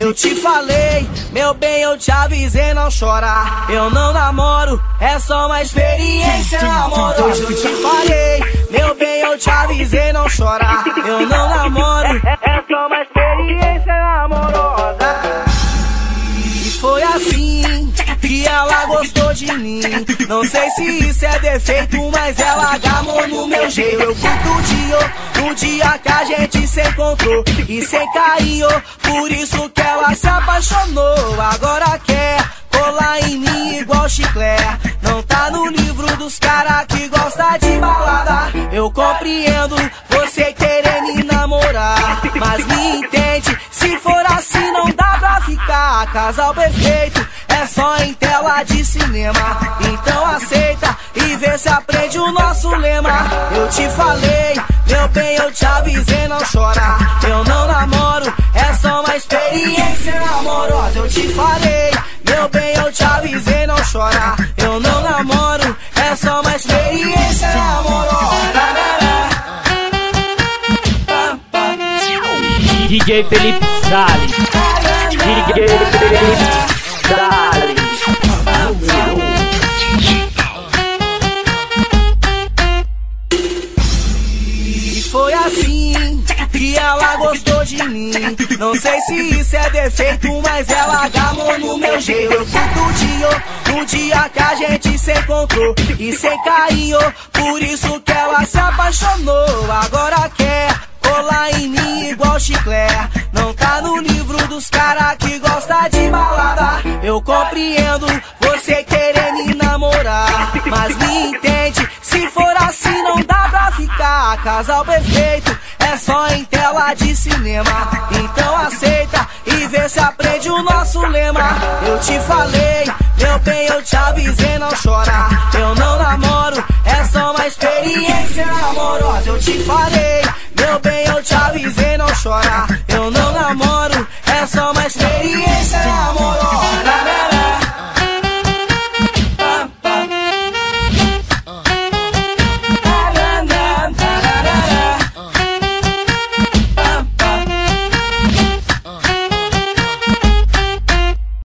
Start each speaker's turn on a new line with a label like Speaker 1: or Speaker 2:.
Speaker 1: Eu te falei, meu bem, eu te avisei, não chora. Eu não namoro, é só uma experiência amorosa. Eu te falei, meu bem, eu te avisei, não chora. Eu não namoro, é só uma experiência amorosa. E foi assim que ela gostou de mim. Não sei se isso é defeito, mas ela agarrou no meu jeito. Eu fui no dia que a gente se encontrou e sem carinho, por isso que ela se apaixonou. Agora quer colar em mim igual chiclete. Não tá no livro dos cara que gosta de balada. Eu compreendo você querer me namorar, mas me entende, se for assim não dá pra ficar. Casal perfeito é só em tela de cinema. Então aceita e vê se aprende o nosso lema. Eu te falei, meu bem, eu te avisei, não chora. Eu não namoro, é só uma experiência amorosa. Eu te falei, meu bem, eu te avisei, não chora. Eu não namoro, é só uma experiência amorosa.
Speaker 2: DJ Felipe Salles. DJ Felipe Salles.
Speaker 1: E foi assim que ela gostou de mim. Não sei se isso é defeito, mas ela agarrou no meu jeito. Eu fui no dia que a gente se encontrou e sem carinho, por isso que ela se apaixonou. Agora quer colar em mim igual chiclete. Não tá no livro dos cara que gosta de balada. Eu compreendo você querer me namorar, mas me entende, se for assim não dá pra ficar. Casal perfeito é só em tela de cinema. Então aceita e vê se aprende o nosso lema. Eu te falei, meu bem, eu te avisei, não chora. Eu não namoro, é só uma experiência amorosa. Eu te falei,